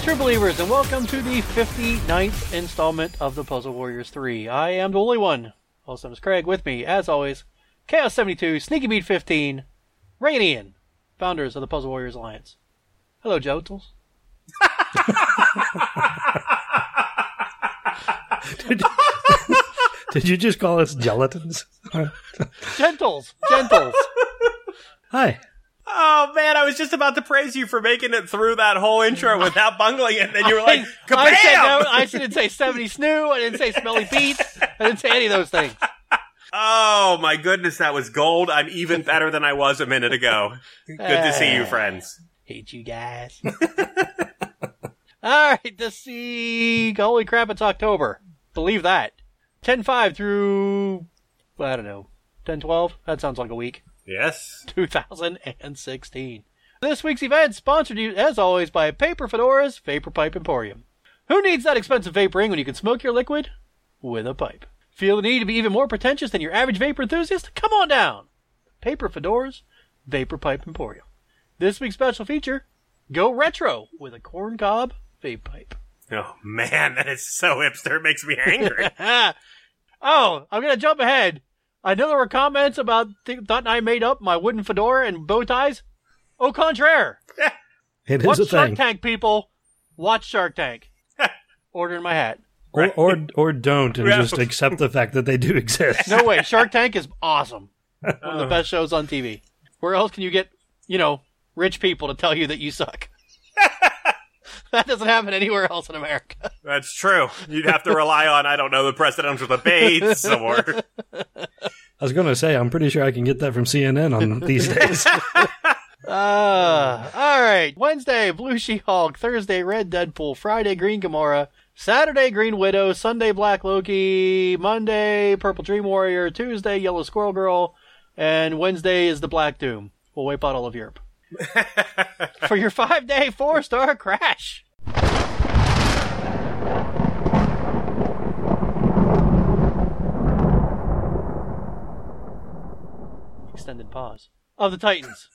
true believers, and welcome to the 59th installment of the Puzzle Warriors 3. I am the only one. Also, is Craig. With me, as always, Chaos72, Sneaky Beat 15, Ray and Ian, founders of the Puzzle Warriors Alliance. Hello, Jotels. Did you just call us gelatins? Gentles. Hi. Oh, man, I was just about to praise you for making it through that whole intro without bungling it, and then you were like, kabam! I didn't say 70 snoo, I didn't say smelly beats, I didn't say any of those things. Oh, my goodness, that was gold. I'm even better than I was a minute ago. Good to see you, friends. Hate you guys. Alright, let's see. Holy crap, it's October. Believe that. 10/5 through, I don't know, 10/12? That sounds like a week. Yes. 2016. This week's event sponsored, as always, by Paper Fedora's Vapor Pipe Emporium. Who needs that expensive vaporing when you can smoke your liquid with a pipe? Feel the need to be even more pretentious than your average vapor enthusiast? Come on down. Paper Fedora's Vapor Pipe Emporium. This week's special feature, go retro with a corncob vape pipe. Oh, man, that is so hipster. It makes me angry. Oh, I'm going to jump ahead. I know there were comments about thought I made up my wooden fedora and bow ties. Au contraire. It is Watch a Shark thing. Tank, people. Watch Shark Tank. Ordering my hat. Or don't, and just accept the fact that they do exist. No way. Shark Tank is awesome. One of the best shows on TV. Where else can you get, rich people to tell you that you suck? That doesn't happen anywhere else in America. That's true. You'd have to rely on, I don't know, the presidential debates or... I was going to say, I'm pretty sure I can get that from CNN on these days. All right. Wednesday, Blue She-Hulk. Thursday, Red Deadpool. Friday, Green Gamora. Saturday, Green Widow. Sunday, Black Loki. Monday, Purple Dream Warrior. Tuesday, Yellow Squirrel Girl. And Wednesday is the Black Doom. We'll wipe out all of Europe. For your 5-day 4-star crash. Extended pause. Of the Titans.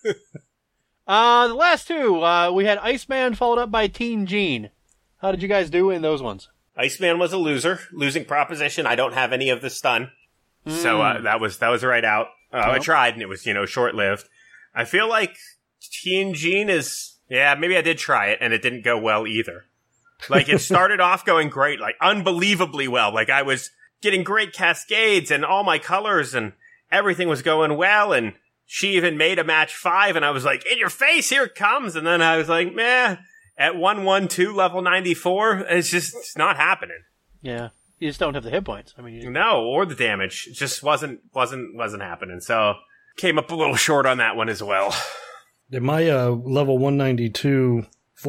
The last two, we had Iceman followed up by Teen Jean. How did you guys do in those ones? Iceman was a loser. Losing proposition. I don't have any of the stun. So that was right out. I tried, and it was, short-lived. I feel like Teen Jean is... Yeah, maybe I did try it, and it didn't go well either. Like, it started off going great, like, unbelievably well. Like, I was getting great cascades and all my colors, and everything was going well, and she even made a match 5, and I was like, in your face, here it comes! And then I was like, meh, at 112, level 94, it's not happening. Yeah, you just don't have the hit points. I mean, No, or the damage. It just wasn't happening, so came up a little short on that one as well. My level 192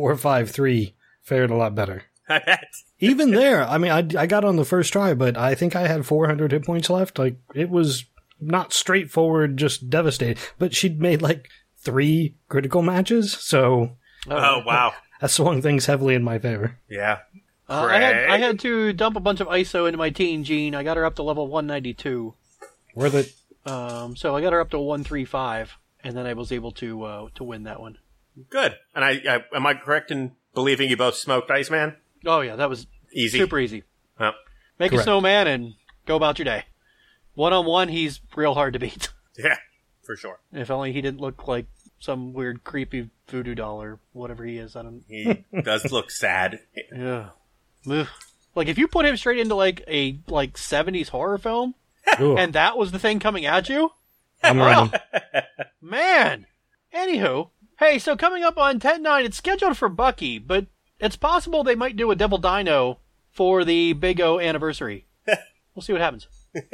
453 fared a lot better. I bet. Even there, I mean, I got on the first try, but I think I had 400 hit points left. Like, it was not straightforward, just devastating. But she'd made, 3 critical matches, so... Oh, wow. That swung things heavily in my favor. Yeah. I had to dump a bunch of ISO into my Teen Jean. I got her up to level 192. Worth it. So I got her up to 135, and then I was able to win that one. Good. And I am I correct in believing you both smoked Iceman? Oh yeah, that was Easy. super easy. Oh. Make Correct. a snowman and go about your day. 1-on-1, he's real hard to beat. Yeah, for sure. If only he didn't look like some weird creepy voodoo doll or whatever he is. I don't. He does look sad. Yeah. Ugh. Like if you put him straight into a 70s horror film, Ooh, and that was the thing coming at you, I'm running. man. Anywho, hey, so coming up on 10/9, it's scheduled for Bucky, but it's possible they might do a Devil Dino for the Big O anniversary. We'll see what happens.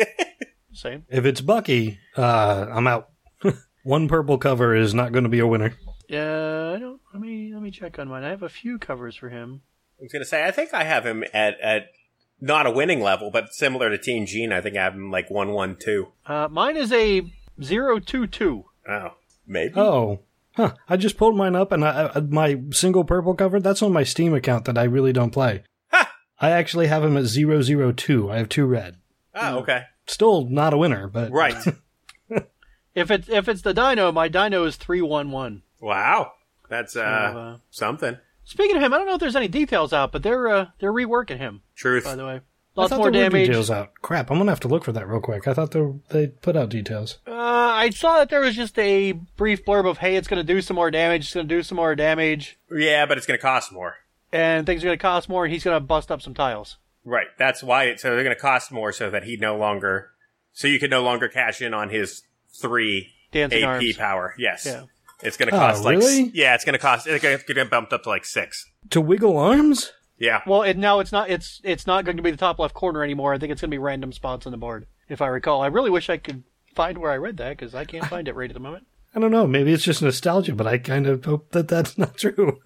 Same. If it's Bucky, I'm out. One purple cover is not going to be a winner. Yeah, I don't. Let me check on mine. I have a few covers for him. I was going to say, I think I have him at not a winning level, but similar to Teen Jean. I think I have him 112. Mine is a 022. Oh, maybe. Oh, huh. I just pulled mine up, and my single purple cover, that's on my Steam account that I really don't play. Ha! I actually have him at 002. I have 2 red. Oh, okay. Still not a winner, but... Right. If it's the Dino, my Dino is 311. Wow. That's So, something. Speaking of him, I don't know if there's any details out, but they're reworking him. Truth. By the way, I lots thought more there were damage. details out. Crap, I'm gonna have to look for that real quick. I thought they put out details. I saw that there was just a brief blurb of, hey, it's going to do some more damage. It's going to do some more damage, Yeah, but it's going to cost more. and things are going to cost more. And he's going to bust up some tiles. Right. That's why. So they're going to cost more so that so you can no longer cash in on his 3 Dancing AP arms. power. Yes. Yeah. It's going to cost really? Yeah, it's going to cost. It's going to get bumped up to like 6. To wiggle arms? Yeah. Well, now it's not. It's not going to be the top left corner anymore. I think it's going to be random spots on the board, if I recall. I really wish I could find where I read that because I can't find it right at the moment. I don't know. Maybe it's just nostalgia, but I kind of hope that that's not true.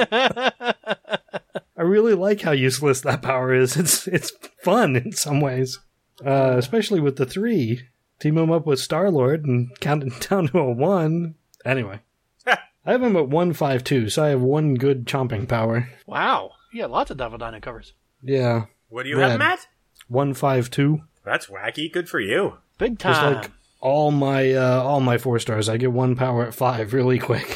I really like how useless that power is. It's fun in some ways, especially with the 3. Team him up with Star-Lord and count it down to a 1. Anyway, I have him at 152, so I have 1 good chomping power. Wow, you got lots of Devil Dino covers. Yeah, What do you Red. have, Matt? 152. That's wacky. Good for you. Big Just time. like all my 4 stars, I get 1 power at 5 really quick.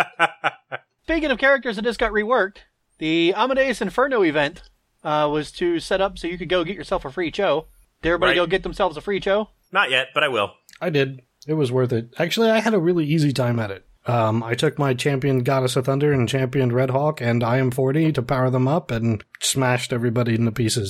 Speaking of characters that just got reworked, the Amadeus Inferno event was to set up so you could go get yourself a free Cho. Did everybody Right. go get themselves a free Cho? Not yet, but I will. I did. It was worth it. Actually, I had a really easy time at it. I took my champion Goddess of Thunder and champion Red Hawk and IM40 to power them up and smashed everybody into pieces.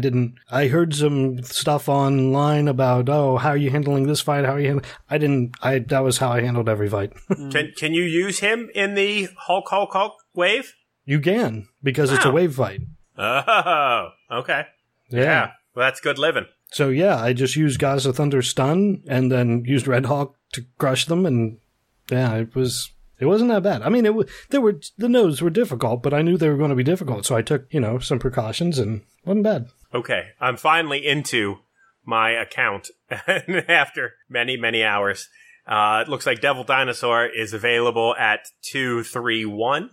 I heard some stuff online about, how are you handling this fight? How are you that was how I handled every fight. Can you use him in the Hulk wave? You can, because it's a Wow. wave fight. Oh, okay. Yeah. Well, that's good living. So yeah, I just used Goddess of Thunder stun and then used Red Hawk to crush them, and yeah, it wasn't that bad. I mean, the nodes were difficult, but I knew they were going to be difficult, so I took, some precautions and wasn't bad. Okay, I'm finally into my account after many, many hours. It looks like Devil Dinosaur is available at 231,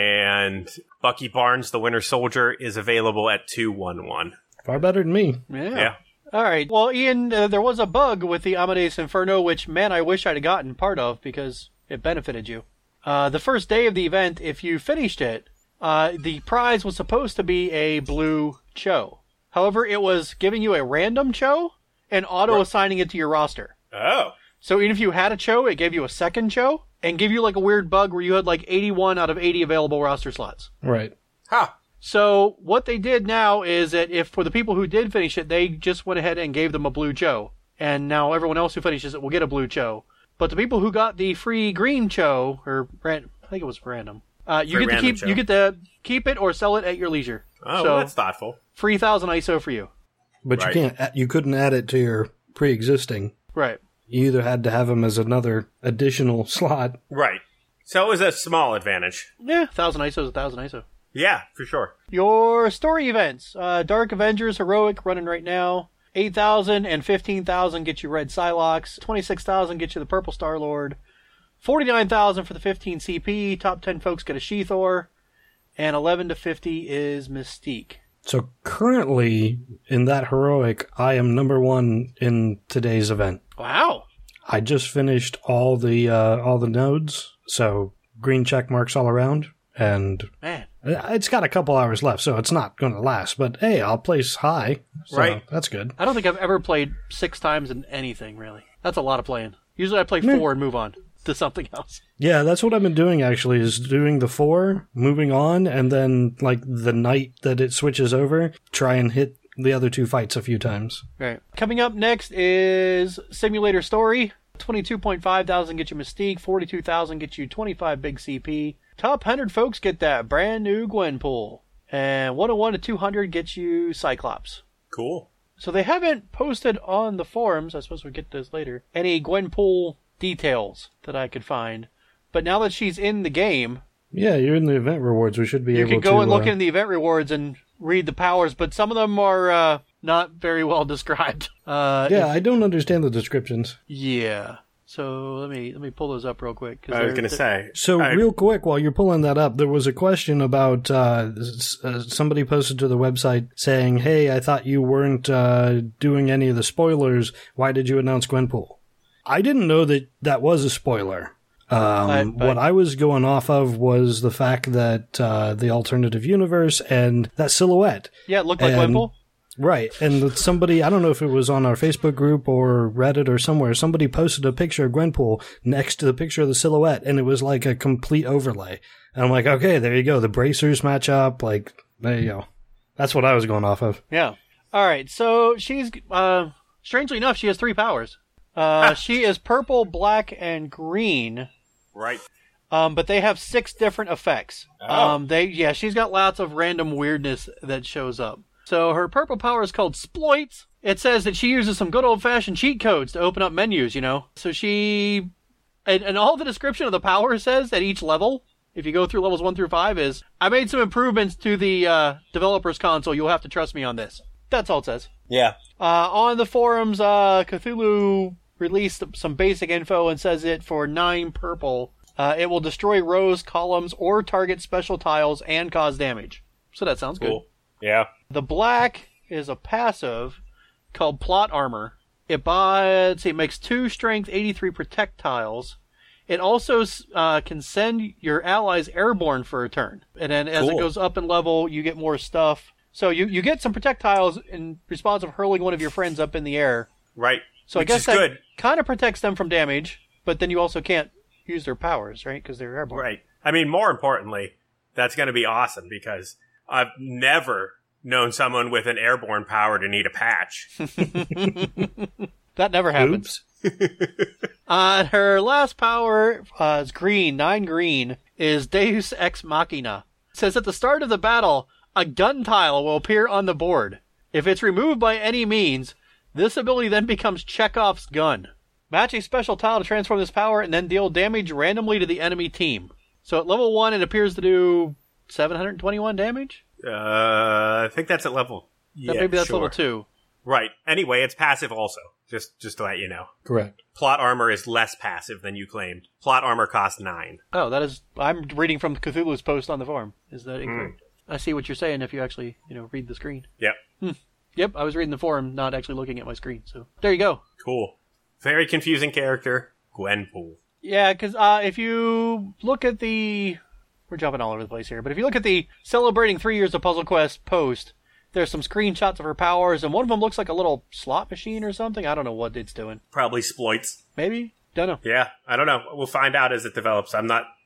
and Bucky Barnes, the Winter Soldier, is available at 211. Far better than me. Yeah. All right. Well, Ian, there was a bug with the Amadeus Inferno, which, man, I wish I'd have gotten part of because it benefited you. The first day of the event, if you finished it, the prize was supposed to be a blue Cho. However, it was giving you a random Cho and auto-assigning it to your roster. Oh. So even if you had a Cho, it gave you a second Cho and gave you like a weird bug where you had like 81 out of 80 available roster slots. Right. Huh. So what they did now is that if for the people who did finish it, they just went ahead and gave them a blue Cho. And now everyone else who finishes it will get a blue Cho. But the people who got the free green Cho, or I think it was random, you get to keep it or sell it at your leisure. Oh, so well, that's thoughtful. free 1,000 ISO for you. But Right. you couldn't add it to your pre-existing. Right. You either had to have them as another additional slot. Right. So it was a small advantage. Yeah, 1,000 ISO is 1,000 ISO. Yeah, for sure. Your story events. Dark Avengers Heroic running right now. 8,000 and 15,000 get you Red Psylocke. 26,000 get you the Purple Star-Lord. 49,000 for the 15 CP. Top 10 folks get a She-Thor. And 11 to 50 is Mystique. So currently, in that heroic, I am number 1 in today's event. Wow. I just finished all the nodes, so green check marks all around, and Man. it's got a couple hours left, so it's not going to last. But hey, I'll place high, so Right. that's good. I don't think I've ever played 6 times in anything, really. That's a lot of playing. Usually I play 4 and move on to something else. Yeah, that's what I've been doing, actually, is doing the 4, moving on, and then, like, the night that it switches over, try and hit the other 2 fights a few times. Right. Coming up next is Simulator Story. 22.5 thousand get you Mystique. 42,000 get you 25 big CP. Top 100 folks get that brand new Gwenpool. And 101 to 200 gets you Cyclops. Cool. So they haven't posted on the forums, I suppose we'll get to this later, any Gwenpool details that I could find. But now that she's in the game, Yeah, you're in the event rewards. We should be you able to... can go and look in the event rewards and read the powers, but some of them are not very well described. Yeah, I don't understand the descriptions. Yeah. So let me pull those up real quick. 'Cause I was going to say. So I- real quick, while you're pulling that up, there was a question about somebody posted to the website saying, "Hey, I thought you weren't doing any of the spoilers. Why did you announce Gwenpool?" I didn't know that was a spoiler. But What I was going off of was the fact that the alternative universe and that silhouette. yeah, it looked like and- Gwenpool. Right. And somebody, I don't know if it was on our Facebook group or Reddit or somewhere, somebody posted a picture of Gwenpool next to the picture of the silhouette, and it was like a complete overlay. And I'm like, okay, there you go. The bracers match up. Like, there you go. That's what I was going off of. Yeah. All right. So she's strangely enough, she has 3 powers. She is purple, black, and green. Right. But they have 6 different effects. Oh. She's got lots of random weirdness that shows up. So her purple power is called Sploits. It says that she uses some good old-fashioned cheat codes to open up menus, you know. So she... And all the description of the power says at each level, if you go through levels 1 through 5, is, I made some improvements to the developer's console. You'll have to trust me on this. That's all it says. Yeah. On the forums, Cthulhu released some basic info and says it for 9 purple. It will destroy rows, columns, or target special tiles and cause damage. So that sounds Cool. good. Yeah. The black is a passive called Plot Armor. It makes 2 strength, 83 protect tiles. It also can send your allies airborne for a turn. And then as it Cool. goes up in level, you get more stuff. So you get some protect tiles in response of hurling one of your friends up in the air. Right. So Which I guess is that good. kind of protects them from damage, but then you also can't use their powers, right? Because they're airborne. Right. I mean, more importantly, that's going to be awesome because I've never known someone with an airborne power to need a patch. That never happens. Her last power is green, 9 green, is Deus Ex Machina. It says at the start of the battle, a gun tile will appear on the board. If it's removed by any means, this ability then becomes Chekhov's gun. Match a special tile to transform this power and then deal damage randomly to the enemy team. So at level 1, it appears to do 721 damage? I think that's at level. Yeah, Maybe that's sure. level 2. Right. Anyway, it's passive also. Just to let you know. Correct. Plot armor is less passive than you claimed. Plot armor costs 9. Oh, that is... I'm reading from Cthulhu's post on the forum. Is that incorrect? I see what you're saying if you actually, read the screen. Yep. Yep, I was reading the forum, not actually looking at my screen. So there you go. Cool. Very confusing character, Gwenpool. Yeah, because if you look at the... We're jumping all over the place here. But if you look at the celebrating 3 years of Puzzle Quest post, there's some screenshots of her powers, and one of them looks like a little slot machine or something. I don't know what it's doing. Probably exploits. Maybe? Don't know. Yeah, I don't know. We'll find out as it develops. I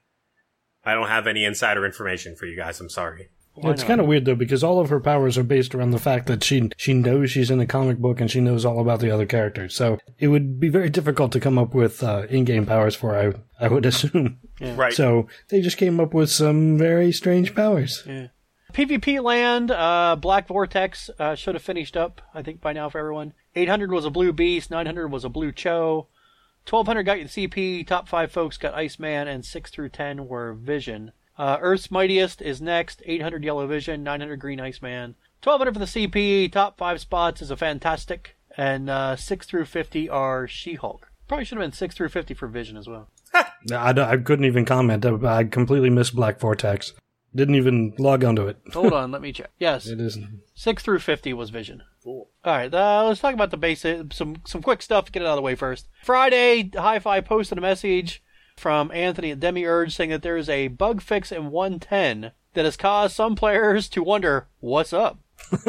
don't have any insider information for you guys. I'm sorry. Why It's not? kind of weird, though, because all of her powers are based around the fact that she knows she's in a comic book and she knows all about the other characters. So it would be very difficult to come up with in-game powers for her, I would assume. Yeah. Right. So they just came up with some very strange powers. Yeah. PvP land, Black Vortex should have finished up, I think, by now for everyone. 800 was a Blue Beast, 900 was a Blue Cho, 1200 got you the CP, top 5 folks got Iceman, and 6 through 10 were Vision. Earth's Mightiest is next, 800 Yellow Vision, 900 Green Iceman. 1200 for the CP, top 5 spots is a Fantastic, and 6 through 50 are She-Hulk. Probably should have been 6 through 50 for Vision as well. I couldn't even comment. I completely missed Black Vortex. Didn't even log onto it. Hold on, let me check. Yes, It isn't. 6 through 50 was Vision. Cool. All right, let's talk about the basic, some quick stuff to get it out of the way first. Friday, Hi-Fi posted a message from Anthony at Demiurge saying that there is a bug fix in 110 that has caused some players to wonder, what's up?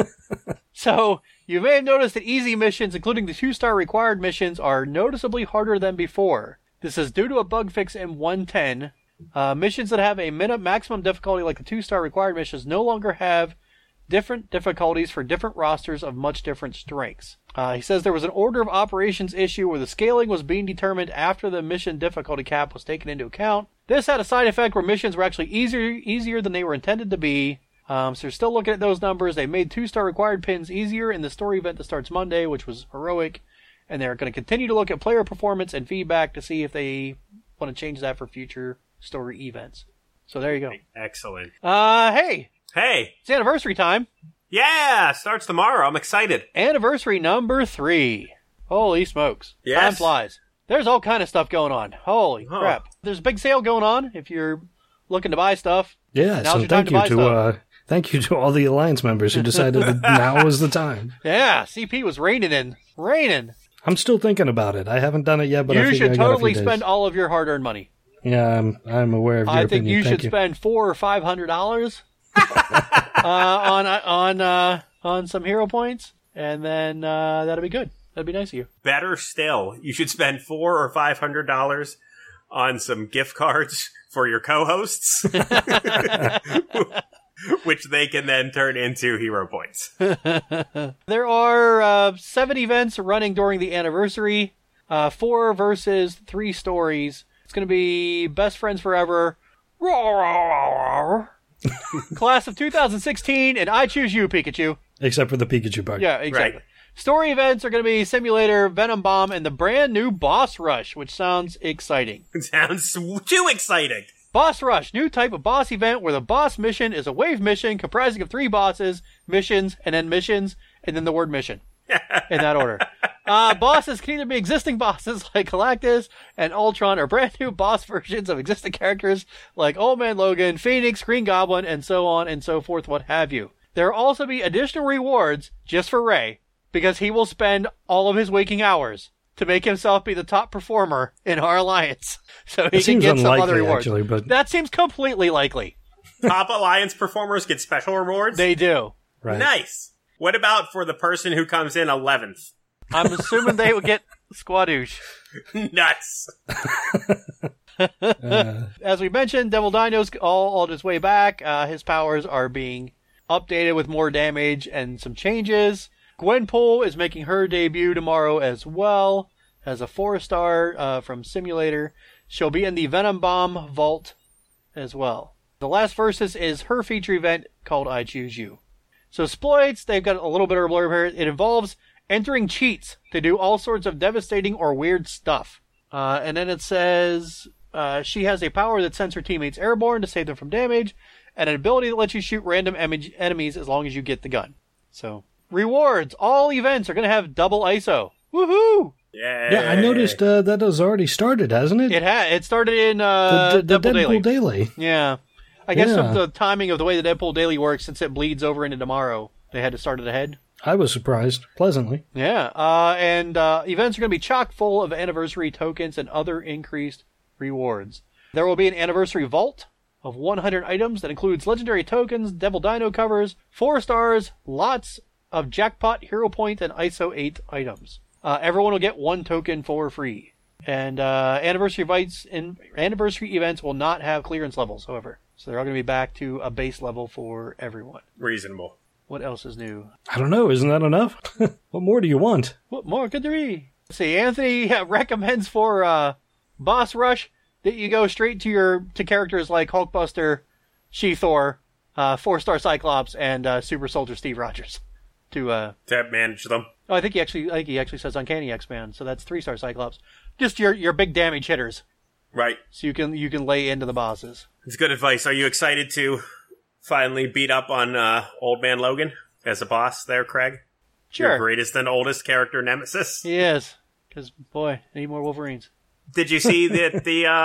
So, you may have noticed that easy missions, including the 2-star required missions, are noticeably harder than before. This is due to a bug fix in 110. Missions that have a maximum difficulty like the 2-star required missions no longer have different difficulties for different rosters of much different strengths. He says there was an order of operations issue where the scaling was being determined after the mission difficulty cap was taken into account. This had a side effect where missions were actually easier than they were intended to be. So they're still looking at those numbers. They made 2-star required pins easier in the story event that starts Monday, which was heroic. And they're going to continue to look at player performance and feedback to see if they want to change that for future story events. So there you go. Excellent. Hey, Hey. it's anniversary time. Yeah, starts tomorrow. I'm excited. Anniversary number 3. Holy smokes. Yes. Time flies. There's all kind of stuff going on. Holy Huh. crap. There's a big sale going on if you're looking to buy stuff. Yeah, Now's so your time to buy stuff. thank you to all the Alliance members who decided that now was the time. Yeah, CP was raining. I'm still thinking about it. I haven't done it yet, but I You figure should I got a few totally days. spend all of your hard-earned money. Yeah, I'm aware of your I think opinion. you Thank should spend $400 or $500 on some hero points, and then that'll be good. That'd be nice of you. Better still, you should spend $400 or $500 on some gift cards for your co-hosts, which they can then turn into hero points. There are 7 events running during the anniversary. 4 versus 3 stories. It's going to be Best Friends Forever, Class of 2016, and I Choose You, Pikachu. Except for the Pikachu part. Yeah, exactly. Right. Story events are going to be Simulator, Venom Bomb, and the brand new Boss Rush, which sounds exciting. It sounds too exciting. Boss Rush, new type of boss event where the boss mission is a wave mission comprising of 3 bosses, missions, and then the word mission. In that order. Bosses can either be existing bosses like Galactus and Ultron, or brand new boss versions of existing characters like Old Man Logan, Phoenix, Green Goblin, and so on and so forth, what have you. There will also be additional rewards just for Ray, because he will spend all of his waking hours to make himself be the top performer in our alliance, so he can get some other rewards. Actually, but That seems completely likely. Top alliance performers get special rewards? They do. right. Nice. What about for the person who comes in 11th? I'm assuming they would get Squadoosh. Nuts. As we mentioned, Devil Dino's all on his way back. His powers are being updated with more damage and some changes. Gwenpool is making her debut tomorrow as well as a 4-star from Simulator. She'll be in the Venom Bomb Vault as well. The last versus is her feature event called I Choose You. So exploits, they've got a little bit of a blurb here. It involves entering cheats to do all sorts of devastating or weird stuff. And then it says she has a power that sends her teammates airborne to save them from damage, and an ability that lets you shoot random enemies as long as you get the gun. So, rewards. All events are going to have double ISO. Woohoo! Yeah, I noticed that has already started, hasn't it? It started in the Deadpool Deadpool Daily. Yeah. I guess Yeah. the timing of the way the Deadpool Daily works, since it bleeds over into tomorrow, they had to start it ahead. I was surprised, pleasantly. Yeah, and events are going to be chock full of anniversary tokens and other increased rewards. There will be an anniversary vault of 100 items that includes legendary tokens, Devil Dino covers, 4 stars, lots of jackpot, hero point, and ISO 8 items. Everyone will get 1 token for free. And anniversary events will not have clearance levels, however. So they're all going to be back to a base level for everyone. Reasonable. What else is new? I don't know, isn't that enough? What more do you want? What more could there be? Let's see, Anthony recommends for Boss Rush that you go straight to characters like Hulkbuster, She-Thor, 4-star Cyclops, and Super Soldier Steve Rogers. To manage them. Oh, I think he actually says Uncanny X-Man, so that's 3-star Cyclops. Just your big damage hitters, Right. so you can lay into the bosses. It's good advice. Are you excited to finally beat up on Old Man Logan as a boss there, Craig? Sure. Your greatest and oldest character nemesis? He is, because boy, I need more Wolverines. Did you see that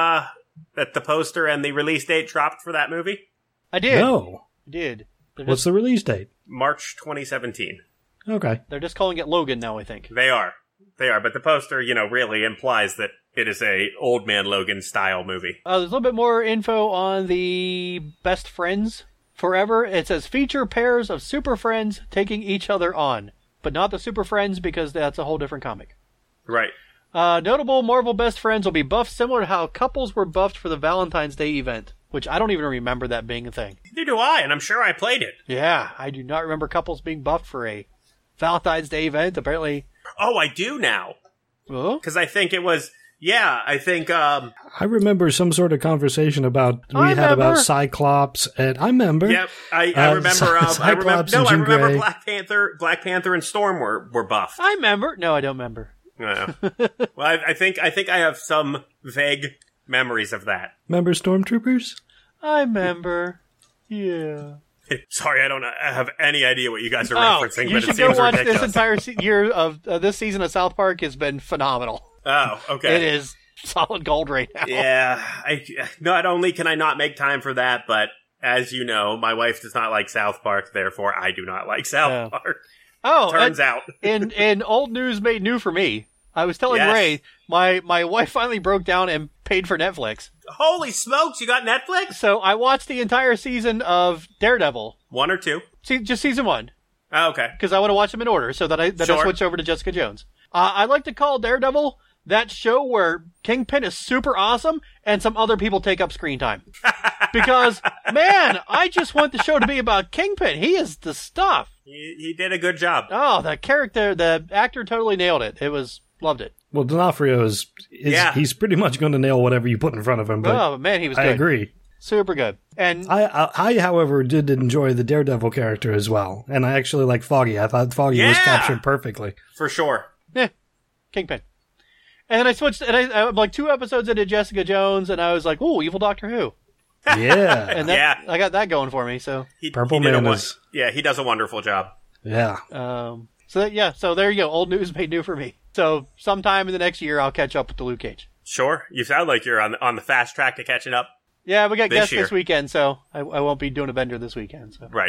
the poster and the release date dropped for that movie? I did. No. I did. What's the release date? March 2017. Okay. They're just calling it Logan now, I think. They are, but the poster, really implies that it is a Old Man Logan style movie. There's a little bit more info on the Best Friends Forever. It says feature pairs of super friends taking each other on, but not the Super Friends because that's a whole different comic. Right. Notable Marvel Best Friends will be buffed similar to how couples were buffed for the Valentine's Day event, which I don't even remember that being a thing. Neither do I, and I'm sure I played it. Yeah, I do not remember couples being buffed for a Valentine's Day event, apparently. Oh, I do now. Oh? Because I think it was... Yeah, I think... I remember some sort of conversation about about Cyclops, and I remember. Yep, I remember. Cyclops and I Jean remember Grey. Black Panther, and Storm were buffed. I remember. No, I don't remember. Yeah. Well, I think I have some vague memories of that. Remember Stormtroopers? I remember. Yeah. Sorry, I don't have any idea what you guys are referencing, you but should it seems go watch ridiculous. this entire year of this season of South Park has been phenomenal. Oh, okay. It is solid gold right now. Yeah, not only can I not make time for that, but as you know, my wife does not like South Park, therefore I do not like South Park. Oh, Turns out. in old news made new for me, I was telling Yes. Ray, my wife finally broke down and paid for Netflix. Holy smokes, you got Netflix? So I watched the entire season of Daredevil. 1 or 2? Just season 1. Oh, okay. Because I want to watch them in order so that I Sure. switch over to Jessica Jones. I like to call Daredevil that show where Kingpin is super awesome and some other people take up screen time. Because, man, I just want the show to be about Kingpin. He is the stuff. He did a good job. Oh, the actor totally nailed it. Loved it. Well, D'Onofrio is Yeah. he's pretty much going to nail whatever you put in front of him. But Oh, man, he was good. I agree. Super good. And I, however, did enjoy the Daredevil character as well, and I actually like Foggy. I thought Foggy was Yeah. captured perfectly. For sure. Kingpin. And then I switched, and I'm like 2 episodes into Jessica Jones, and I was like, ooh, Evil Doctor Who. Yeah, And that, I got that going for me, so. Purple did Man a is Yeah, he does a wonderful job. yeah. So there you go. Old news made new for me. So sometime in the next year, I'll catch up with the Luke Cage. Sure. You sound like you're on the fast track to catching up. Yeah, we got This guests year. this weekend, so I won't be doing a bender this weekend. So. Right.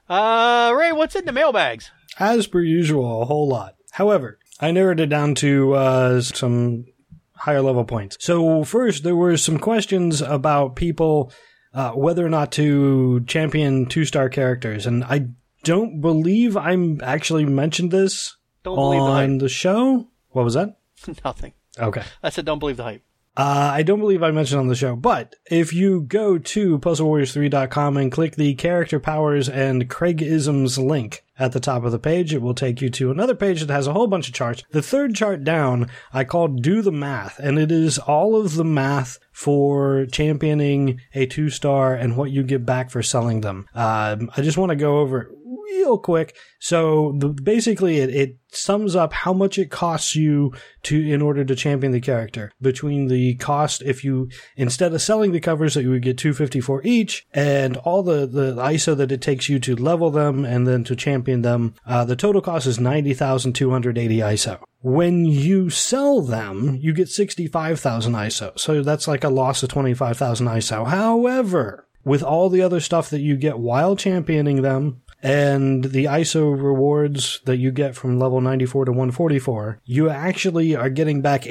Ray, what's in the mailbags? As per usual, a whole lot. However, I narrowed it down to some higher level points. So first, there were some questions about people whether or not to champion 2-star characters, and I don't believe I actually mentioned this Don't believe the on hype. the show. What was that? Nothing. Okay. I said don't believe the hype. I don't believe I mentioned on the show, but if you go to PuzzleWarriors3.com and click the Character Powers and Craigisms link at the top of the page, it will take you to another page that has a whole bunch of charts. The third chart down, I called Do the Math, and it is all of the math for championing a 2-star and what you get back for selling them. I just want to go over it real quick. So basically it sums up how much it costs you in order to champion the character between the cost if you, instead of selling the covers that you would get $250 for each, and all the ISO that it takes you to level them and then to champion them. The total cost is 90,280 ISO. When you sell them, you get 65,000 ISO. So that's like a loss of 25,000 ISO. However, with all the other stuff that you get while championing them, and the ISO rewards that you get from level 94 to 144, you actually are getting back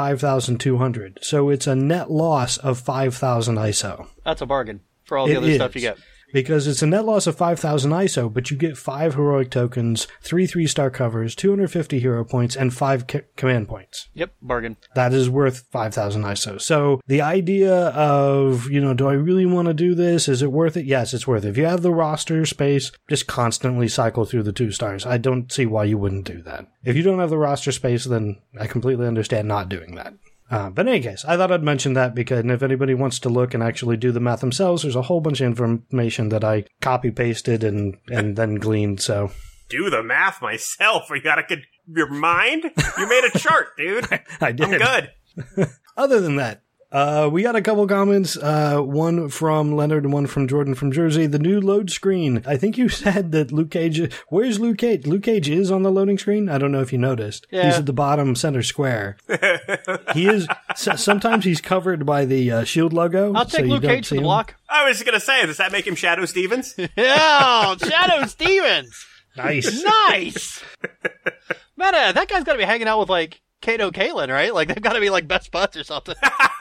85,200. So it's a net loss of 5,000 ISO. That's a bargain for all the other stuff you get. Because it's a net loss of 5,000 ISO, but you get 5 heroic tokens, 3 3-star covers, 250 hero points, and 5 command points. Yep, bargain. That is worth 5,000 ISO. So the idea of, do I really want to do this? Is it worth it? Yes, it's worth it. If you have the roster space, just constantly cycle through the 2-stars. I don't see why you wouldn't do that. If you don't have the roster space, then I completely understand not doing that. But in any case, I thought I'd mention that because if anybody wants to look and actually do the math themselves, there's a whole bunch of information that I copy-pasted and then gleaned, so... Do the math myself. You got your mind? You made a chart, dude. I did. I'm good. Other than that, we got a couple comments, one from Leonard and one from Jordan from Jersey. The new load screen. I think you said that Luke Cage... Where's Luke Cage? Luke Cage is on the loading screen? I don't know if you noticed. Yeah. He's at the bottom center square. He is... Sometimes he's covered by the S.H.I.E.L.D. logo. I'll take so you Luke don't Cage see for the him. block. I was going to say, does that make him Shadow Stevens? Yeah, Shadow Stevens. Nice. Nice. Man, that guy's got to be hanging out with, like, Kato Kalin, right? Like, they've got to be, like, best buds or something.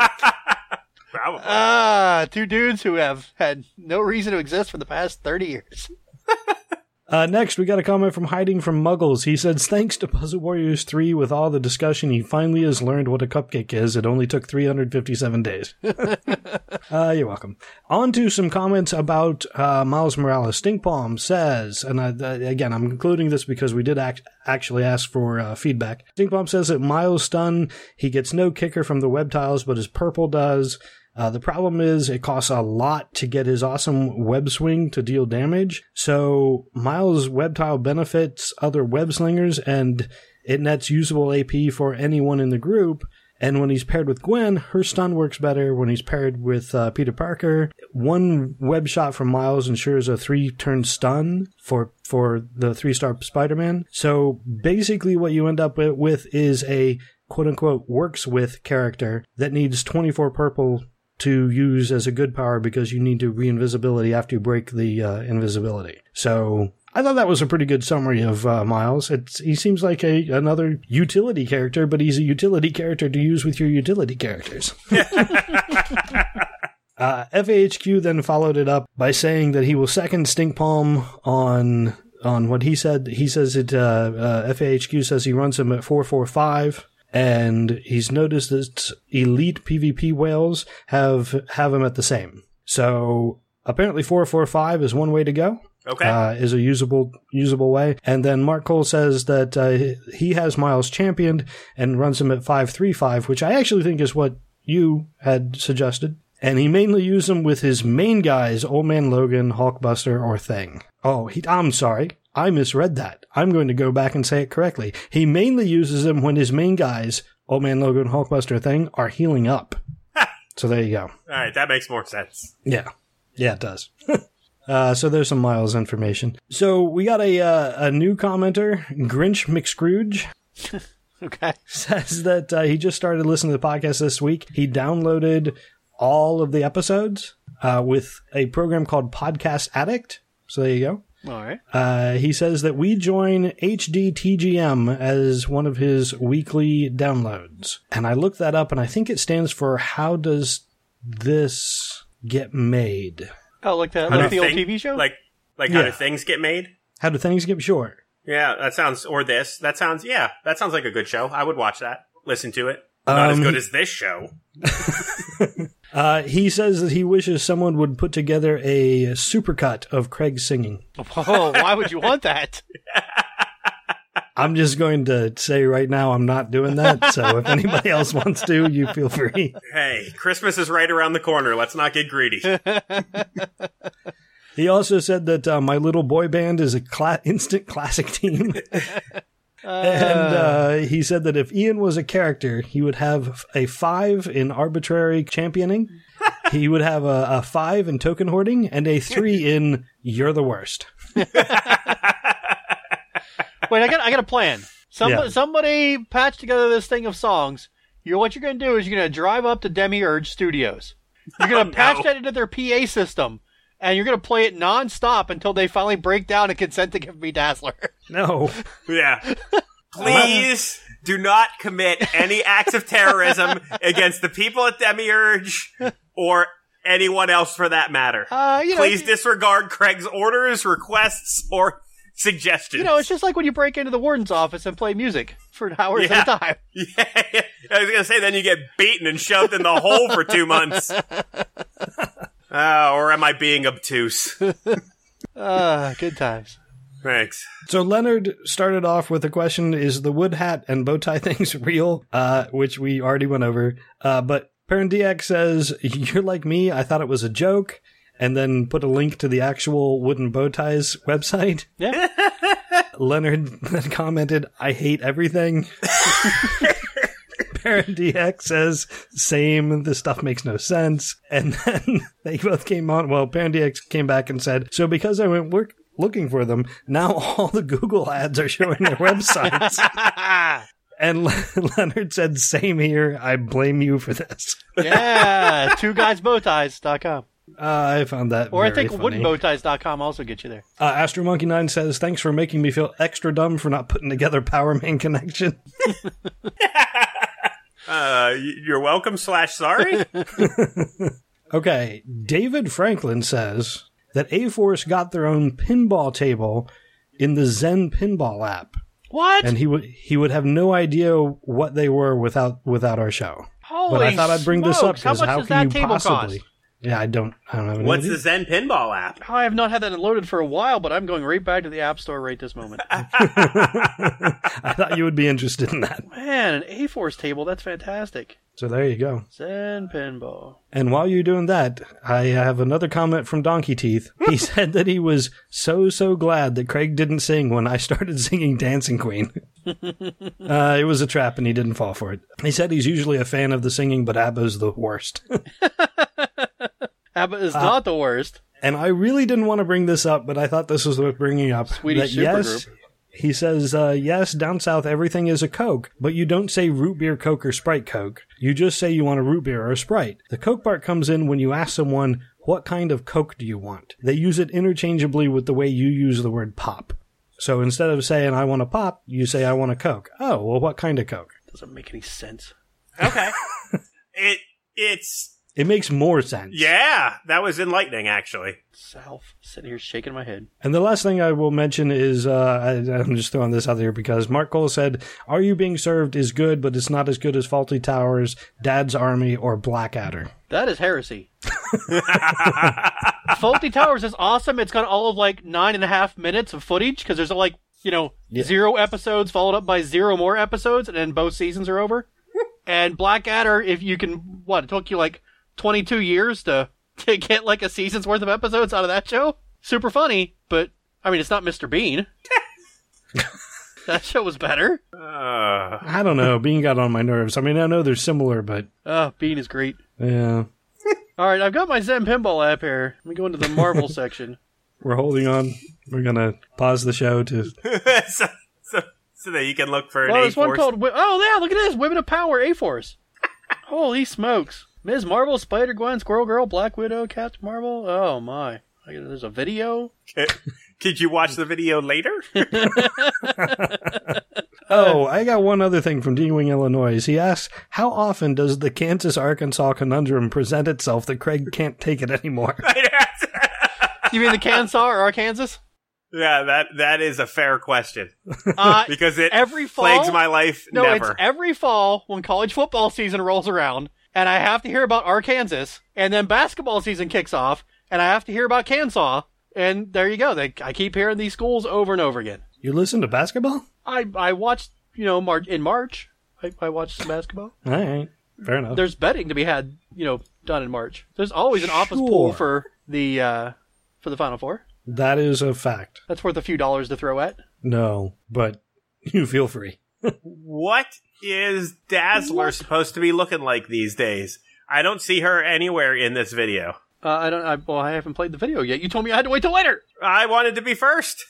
Probably. 2 dudes who have had no reason to exist for the past 30 years. Next, we got a comment from Hiding from Muggles. He says, thanks to Puzzle Warriors 3, with all the discussion, he finally has learned what a cupcake is. It only took 357 days. You're welcome. On to some comments about Miles Morales. Stinkpalm says, and again, I'm including this because we did actually ask for feedback. Stinkpalm says that Miles' stun, he gets no kicker from the web tiles, but his purple does. The problem is it costs a lot to get his awesome web swing to deal damage. So Miles' web tile benefits other web slingers and it nets usable AP for anyone in the group. And when he's paired with Gwen, her stun works better. When he's paired with Peter Parker, one web shot from Miles ensures a 3-turn stun for the 3-star Spider-Man. So basically what you end up with is a quote-unquote works with character that needs 24 purple to use as a good power because you need to re-invisibility after you break the invisibility. So I thought that was a pretty good summary of Miles. He seems like another utility character, but he's a utility character to use with your utility characters. FAHQ then followed it up by saying that he will second Stink Palm on what he said. He says FAHQ says he runs him at 445, and he's noticed that elite PvP whales have him at the same. So apparently 445 is one way to go. Okay. Is a usable way. And then Mark Cole says that he has Miles championed and runs him at 535, which I actually think is what you had suggested. And he mainly uses them with his main guys, Old Man Logan, Hulkbuster, or Thing. Oh, I'm sorry. I misread that. I'm going to go back and say it correctly. He mainly uses them when his main guys, Old Man Logan, Hulkbuster, Thing, are healing up. So there you go. All right, that makes more sense. Yeah. Yeah, it does. So there's some Miles information. So we got a new commenter, Grinch McScrooge. Okay. Says that he just started listening to the podcast this week. He downloaded all of the episodes with a program called Podcast Addict. So there you go. All right. He says that we join HDTGM as one of his weekly downloads. And I looked that up, and I think it stands for How Does This Get Made? Oh, like the old TV show? Like how do things get made? How do things get short? Yeah, that sounds that sounds like a good show. I would watch that. Listen to it. Not as good as this show. He says that he wishes someone would put together a supercut of Craig singing. Oh, why would you want that? I'm just going to say right now I'm not doing that, so if anybody else wants to, you feel free. Hey, Christmas is right around the corner. Let's not get greedy. He also said that My Little Boy Band is a instant classic team. And he said that if Ian was a character, he would have a 5 in arbitrary championing, he would have a 5 in token hoarding, and a 3 in you're the worst. Wait, I got a plan. Somebody patch together this thing of songs. What you're going to do is you're going to drive up to Demiurge Studios. You're going to patch that into their PA system, and you're going to play it nonstop until they finally break down and consent to give me Dazzler. No. Yeah. Please do not commit any acts of terrorism against the people at Demiurge or anyone else for that matter. Please disregard Craig's orders, requests, or suggestions. It's just like when you break into the warden's office and play music for hours at a time. Yeah. I was going to say, then you get beaten and shoved in the hole for 2 months. Or am I being obtuse? Good times. Thanks. So Leonard started off with a question, is the wood hat and bow tie things real? Which we already went over. But Parandiac says, you're like me, I thought it was a joke. And then put a link to the actual wooden bow ties website. Yeah. Leonard then commented, I hate everything. ParanDX says, same, this stuff makes no sense. And then they both came on. Well, ParanDX came back and said, so because I went looking for them, now all the Google ads are showing their websites. And Leonard said, same here. I blame you for this. Yeah, twoguysbowties.com. I found that Or very I think funny. woodenbowties.com also gets you there. AstroMonkey9 says, thanks for making me feel extra dumb for not putting together Power Man Connection. You're welcome / sorry. Okay, David Franklin says that A-Force got their own pinball table in the Zen Pinball app. What? And he would have no idea what they were without our show. Holy but I thought I'd bring this up because how can you possibly? Cost? Yeah, I don't have any What's idea. the Zen Pinball app? I have not had that loaded for a while, but I'm going right back to the App Store right this moment. I thought you would be interested in that. Man, an A-Force table, that's fantastic. So there you go. Zen Pinball. And while you're doing that, I have another comment from Donkey Teeth. He said that he was so glad that Craig didn't sing when I started singing Dancing Queen. It was a trap and he didn't fall for it. He said he's usually a fan of the singing, but ABBA's the worst. ABBA is not the worst. And I really didn't want to bring this up, but I thought this was worth bringing up. Swedish Yes, supergroup. he says, yes, down south everything is a Coke, but you don't say root beer Coke or Sprite Coke. You just say you want a root beer or a Sprite. The Coke part comes in when you ask someone, what kind of Coke do you want? They use it interchangeably with the way you use the word pop. So instead of saying, I want a pop, you say, I want a Coke. Oh, well, what kind of Coke? Doesn't make any sense. Okay. It makes more sense. Yeah, that was enlightening, actually. South, sitting here shaking my head. And the last thing I will mention is, I'm just throwing this out there because Mark Cole said, Are You Being Served is good, but it's not as good as Faulty Towers, Dad's Army, or Blackadder. That is heresy. Faulty Towers is awesome. It's got all of 9.5 minutes of footage because there's 0 episodes followed up by 0 more episodes, and then both seasons are over. And Blackadder, if you can, it took you 22 years to get a season's worth of episodes out of that show. Super funny, but it's not Mr. Bean. That show was better. I don't know. Bean got on my nerves. I know they're similar, but Bean is great. Yeah. All right, I've got my Zen Pinball app here. Let me go into the Marvel section. We're holding on. We're gonna pause the show to so that you can look for an there's A-Force. one called look at this, Women of Power A-Force. Holy smokes. Ms. Marvel, Spider-Gwen, Squirrel Girl, Black Widow, Captain Marvel. Oh my. There's a video. Could you watch the video later? I got one other thing from D-Wing, Illinois. He asks, how often does the Kansas-Arkansas conundrum present itself that Craig can't take it anymore? You mean the Kansas or Arkansas? Yeah, that is a fair question. Because it every fall, plagues my life never. It's every fall when college football season rolls around, and I have to hear about Arkansas, and then basketball season kicks off, and I have to hear about Kansas, and there you go. I keep hearing these schools over and over again. You listen to basketball? I watched, in March, I watched some basketball. All right. Fair enough. There's betting to be had, done in March. There's always an office pool for the Final Four. That is a fact. That's worth a few dollars to throw at. No, but you feel free. What is Dazzler supposed to be looking like these days? I don't see her anywhere in this video. I haven't played the video yet. You told me I had to wait till later. I wanted to be first.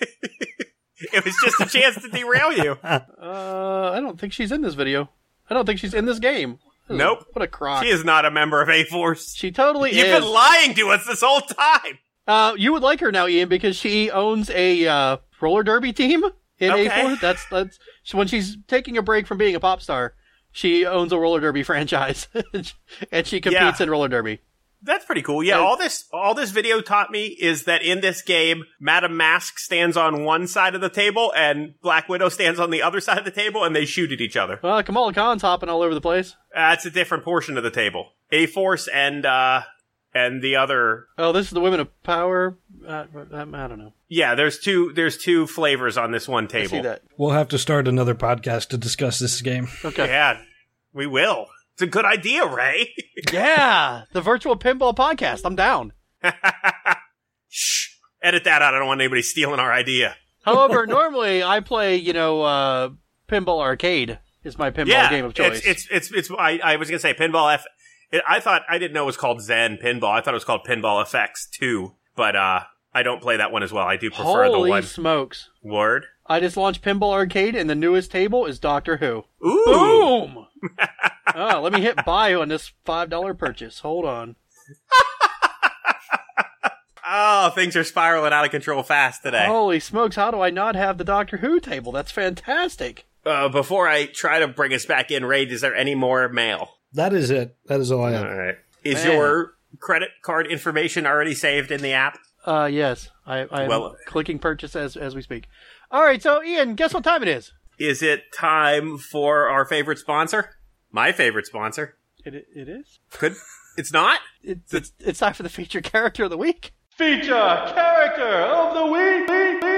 It was just a chance to derail you. I don't think she's in this video. I don't think she's in this game. Nope. What a crock. She is not a member of A-Force. She totally You've is. been lying to us this whole time. You would like her now, Ian, because she owns a roller derby team in A4. That's when she's taking a break from being a pop star. She owns a roller derby franchise, and she competes in roller derby. That's pretty cool. Yeah, all this video taught me is that in this game, Madame Mask stands on one side of the table and Black Widow stands on the other side of the table, and they shoot at each other. Well, Kamala Khan's hopping all over the place. It's a different portion of the table. A-Force and the other. Oh, this is the Women of Power. I don't know. Yeah, there's two flavors on this one table. I see that. We'll have to start another podcast to discuss this game. Okay. Yeah, we will. It's a good idea, Ray. Yeah, the virtual pinball podcast. I'm down. Shh. Edit that out. I don't want anybody stealing our idea. However, normally I play, Pinball Arcade is my pinball game of choice. I was gonna say Pinball I didn't know it was called Zen Pinball. I thought it was called Pinball FX 2, but I don't play that one as well. I do prefer the one. Holy smokes! Word. I just launched Pinball Arcade, and the newest table is Doctor Who. Ooh. Boom! Let me hit buy on this $5 purchase. Hold on. Oh, things are spiraling out of control fast today. Holy smokes, how do I not have the Doctor Who table? That's fantastic. Before I try to bring us back in, Ray, is there any more mail? That is it. That is all I have. All right. Is your credit card information already saved in the app? Yes. I'm clicking purchase as we speak. All right, so Ian, guess what time it is? Is it time for our favorite sponsor? My favorite sponsor. It is? It's not? It's time for the feature character of the week. Feature character of the week.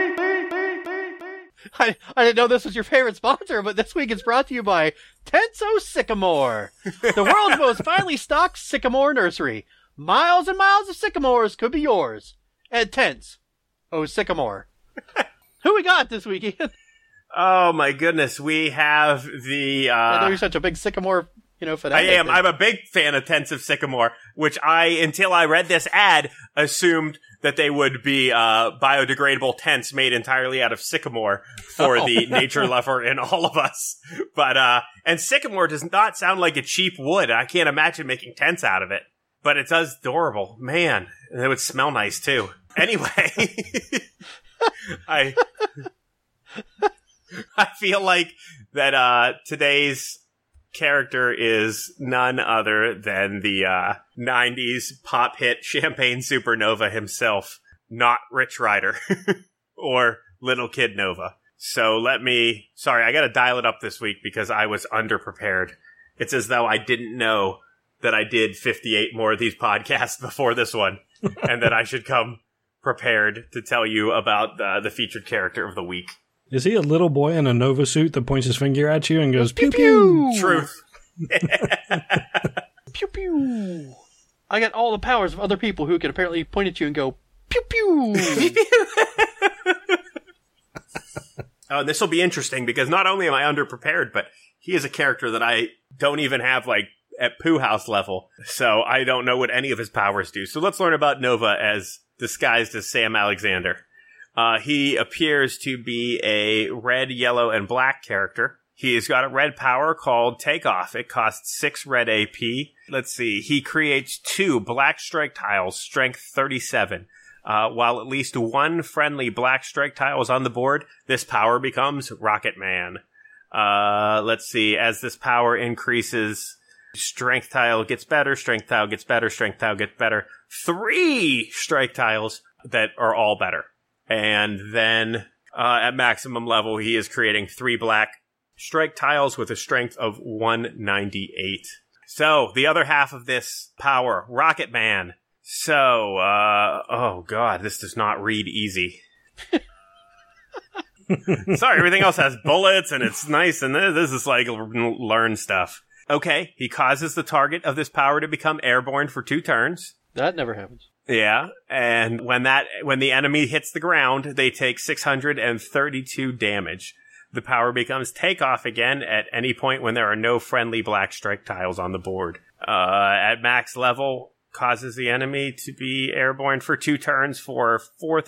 I didn't know this was your favorite sponsor, but this week it's brought to you by Tenso Sycamore, the world's most finely stocked sycamore nursery. Miles and miles of sycamores could be yours at Tenso Sycamore. Who we got this week, Ian? Oh my goodness, we have the. I know you're such a big sycamore, fanatic. I am. I'm a big fan of Tents of Sycamore, which until I read this ad, assumed that they would be biodegradable tents made entirely out of sycamore for the nature lover in all of us. But and sycamore does not sound like a cheap wood. I can't imagine making tents out of it. but it does adorable. Man, and it would smell nice, too. Anyway, I feel like that today's character is none other than the 90s pop hit Champagne Supernova himself, not Rich Rider or Little Kid Nova. So I gotta dial it up this week because I was underprepared. It's as though I didn't know that I did 58 more of these podcasts before this one, and that I should come prepared to tell you about the featured character of the week. Is he a little boy in a Nova suit that points his finger at you and goes, pew, pew? Truth. Pew, pew. I got all the powers of other people who can apparently point at you and go, pew, pew. Oh, this will be interesting because not only am I underprepared, but he is a character that I don't even have, like, at Pooh House level. So I don't know what any of his powers do. So let's learn about Nova as disguised as Sam Alexander. He appears to be a red, yellow, and black character. He's got a red power called Takeoff. It costs 6 red AP. Let's see. He creates 2 black strike tiles, strength 37. While at least 1 friendly black strike tile is on the board, this power becomes Rocket Man. Let's see. As this power increases, strength tile gets better, strength tile gets better, strength tile gets better. 3 strike tiles that are all better. And then, at maximum level, he is creating 3 black strike tiles with a strength of 198. So, the other half of this power, Rocket Man. So, oh god, this does not read easy. Sorry, everything else has bullets and it's nice, and this is like learn stuff. Okay, he causes the target of this power to become airborne for 2 turns. That never happens. Yeah, and when the enemy hits the ground, they take 632 damage. The power becomes Takeoff again at any point when there are no friendly black strike tiles on the board. At max level, causes the enemy to be airborne for 2 turns for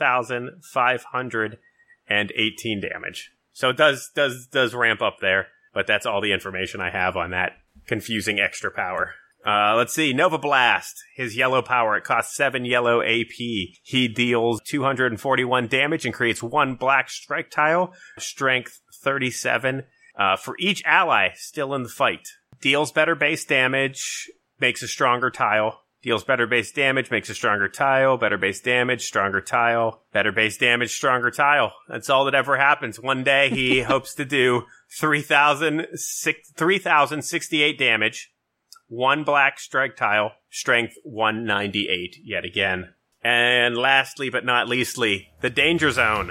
4,518 damage. So it does ramp up there, but that's all the information I have on that confusing extra power. Let's see. Nova Blast. His yellow power. It costs 7 yellow AP. He deals 241 damage and creates 1 black strike tile. Strength 37. For each ally still in the fight. Deals better base damage. Makes a stronger tile. Deals better base damage. Makes a stronger tile. Better base damage. Stronger tile. Better base damage. Stronger tile. That's all that ever happens. One day he hopes to do 3,068 damage. 1 black strike tile, strength 198 yet again. And lastly but not leastly, the Danger Zone.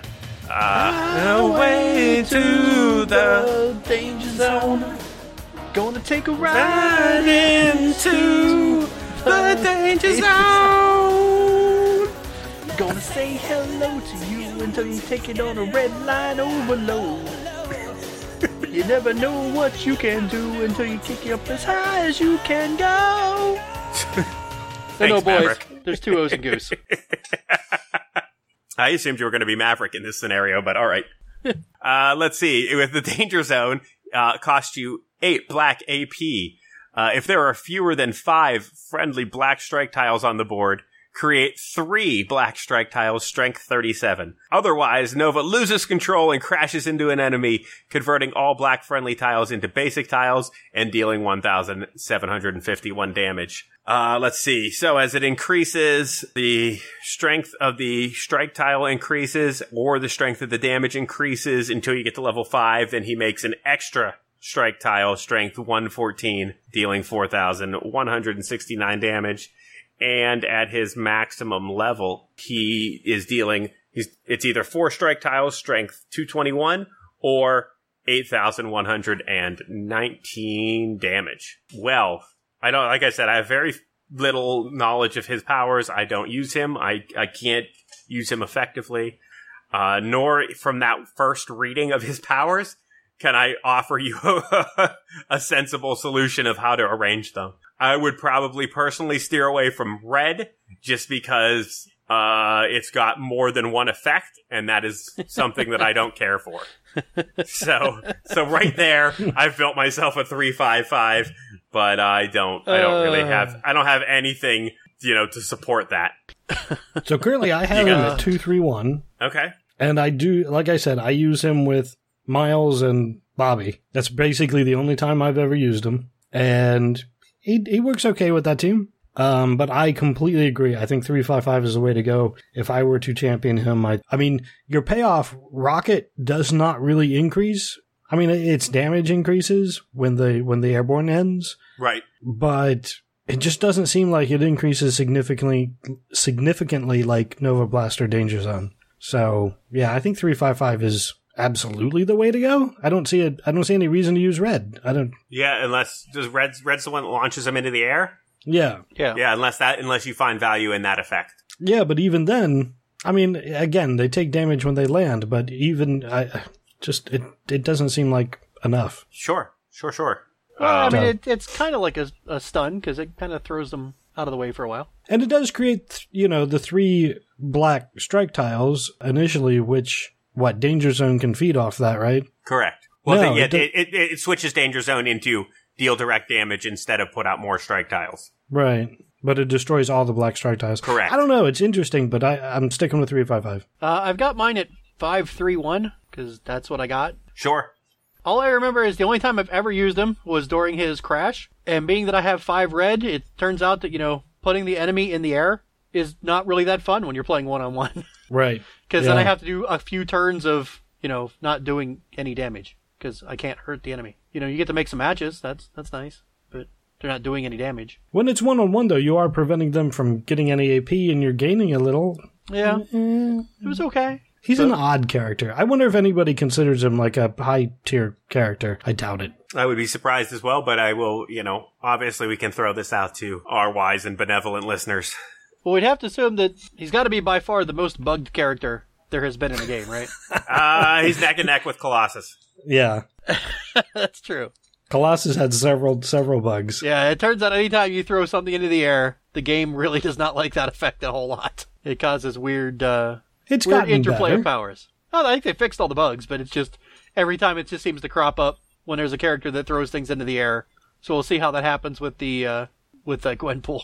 Away to the Danger Zone. Gonna take a ride into the Danger Zone. Gonna say hello to you until you take it on a red line overload. You never know what you can do until you kick it up as high as you can go. No, boys. Maverick. There's 2 O's and Goose. I assumed you were going to be Maverick in this scenario, but all right. Let's see. With the Danger Zone, cost you 8 black AP. If there are fewer than 5 friendly black strike tiles on the board, create 3 black strike tiles, strength 37. Otherwise, Nova loses control and crashes into an enemy, converting all black friendly tiles into basic tiles and dealing 1,751 damage. Let's see. So as it increases, the strength of the strike tile increases, or the strength of the damage increases until you get to level 5, then he makes an extra strike tile, strength 114, dealing 4,169 damage. And at his maximum level, he is dealing, it's either 4 strike tiles, strength 221, or 8,119 damage. Well, like I said, I have very little knowledge of his powers. I don't use him. I can't use him effectively. Nor from that first reading of his powers can I offer you a sensible solution of how to arrange them. I would probably personally steer away from red just because it's got more than one effect, and that is something that I don't care for. So right there, I've built myself a 3-5-5 but I don't really have anything, to support that. So currently I have him at 231. Okay. And I do, like I said, I use him with Miles and Bobby. That's basically the only time I've ever used him. And he works okay with that team. But I completely agree. I think 355 is the way to go. If I were to champion him, I mean, your payoff rocket does not really increase. I mean, its damage increases when the airborne ends. Right. But it just doesn't seem like it increases significantly like Nova Blast or Danger Zone. So, yeah, I think 355 is absolutely the way to go. I don't see any reason to use red. Yeah, unless red's the one that launches them into the air? Yeah. Yeah, unless you find value in that effect. Yeah, but even then, I mean, again, they take damage when they land, but even it doesn't seem like enough. Sure. Well, I mean, it's kind of like a stun, because it kind of throws them out of the way for a while. And it does create, the 3 black strike tiles initially, which, Danger Zone can feed off that, right? Correct. Well, No, it switches Danger Zone into deal direct damage instead of put out more strike tiles. Right. But it destroys all the black strike tiles. Correct. I don't know. It's interesting, but I'm sticking with 355. I've got mine at 531, because that's what I got. Sure. All I remember is the only time I've ever used him was during his crash. And being that I have 5 red, it turns out that, putting the enemy in the air is not really that fun when you're playing one-on-one. Right. Because then I have to do a few turns of, not doing any damage. Because I can't hurt the enemy. You get to make some matches. That's nice. But they're not doing any damage. When it's one-on-one, though, you are preventing them from getting any AP, and you're gaining a little. Yeah. It was okay. He's an odd character. I wonder if anybody considers him like a high-tier character. I doubt it. I would be surprised as well, but I will, obviously we can throw this out to our wise and benevolent listeners. Well, we'd have to assume that he's got to be by far the most bugged character there has been in the game, right? He's neck and neck with Colossus. Yeah. That's true. Colossus had several bugs. Yeah, it turns out anytime you throw something into the air, the game really does not like that effect a whole lot. It causes weird interplay better. of powers. Oh, I think they fixed all the bugs, but it's just every time it just seems to crop up when there's a character that throws things into the air. So we'll see how that happens with the Gwenpool.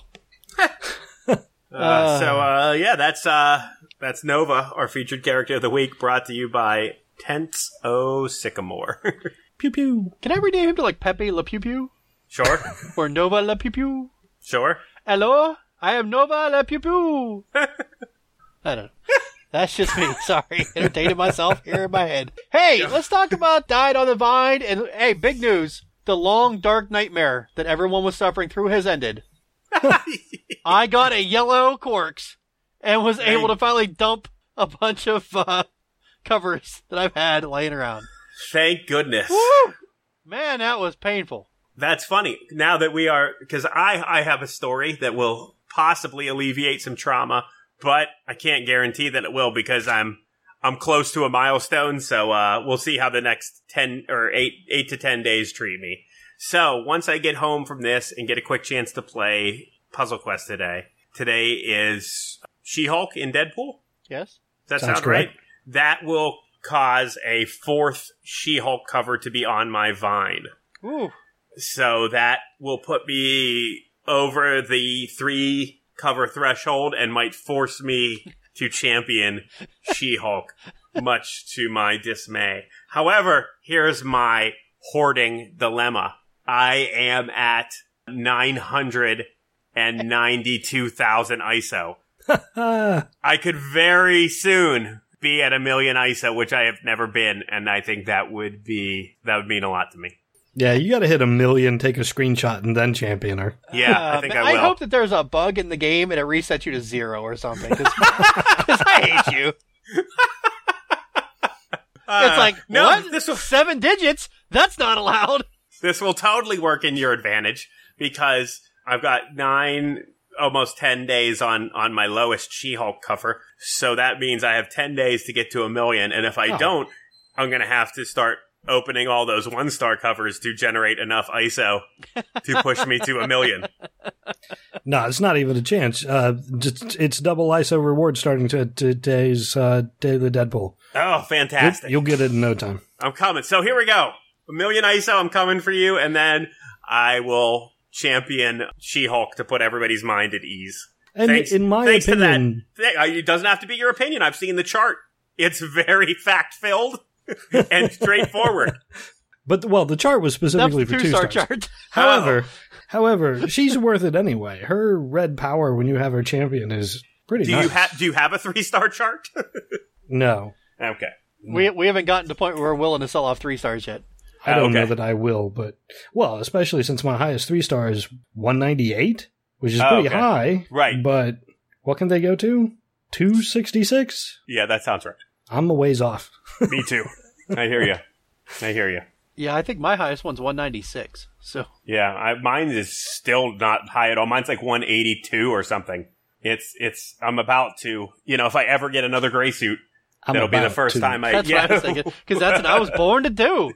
That's Nova, our featured character of the week, brought to you by Tense O Sycamore. Pew pew. Can I rename him to like Pepe Le Pew Pew? Sure. Or Nova Le Pew Pew? Sure. Hello, I am Nova Le Pew Pew. I don't know. That's just me. Sorry. Entertaining myself here in my head. Hey, let's talk about Died on the Vine. And hey, big news. The long, dark nightmare that everyone was suffering through has ended. I got a yellow Corks and was able to finally dump a bunch of covers that I've had laying around. Thank goodness. Woo! Man, that was painful. That's funny. Now that we are, because I have a story that will possibly alleviate some trauma, but I can't guarantee that it will because I'm close to a milestone. So we'll see how the next 10 or 8 to 10 days treat me. So once I get home from this and get a quick chance to play Puzzle Quest today is She-Hulk in Deadpool. Yes. Does that Sounds sound correct. right? That will cause a 4th She-Hulk cover to be on my Vine. Ooh. So that will put me over the 3 cover threshold and might force me to champion She-Hulk, much to my dismay. However, here's my hoarding dilemma. I am at 992,000 ISO. I could very soon be at 1 million ISO, which I have never been, and I think that would mean a lot to me. Yeah, you gotta hit 1 million, take a screenshot, and then champion her. Yeah, I think I will. I hope that there's a bug in the game and it resets you to 0 or something, because I hate you. It's like, no, what? this will 7 digits? That's not allowed. This will totally work in your advantage because I've got 9, almost 10 days on my lowest She-Hulk cover. So that means I have 10 days to get to 1 million. And if I don't, I'm going to have to start opening all those 1-star covers to generate enough ISO to push me to 1 million. No, it's not even a chance. It's double ISO reward starting today's Daily Deadpool. Oh, fantastic. You'll get it in no time. I'm coming. So here we go. 1 million ISO, I'm coming for you. And then I will champion She-Hulk to put everybody's mind at ease. And in my opinion, it doesn't have to be your opinion. I've seen the chart. It's very fact-filled and straightforward. But the chart was specifically for 2-star chart. However, she's worth it anyway. Her red power when you have her champion is pretty nice. Do you have a 3-star chart? No. Okay. We haven't gotten to the point where we're willing to sell off 3 stars yet. I don't know that I will, but especially since my highest 3-star is 198, which is pretty high. Right. But what can they go to? 266? Yeah, that sounds right. I'm a ways off. Me too. I hear you. Yeah, I think my highest one's 196. So yeah, mine is still not high at all. Mine's like 182 or something. I'm about to, if I ever get another gray suit, that'll be the first time That's what I was thinking, because that's what I was born to do.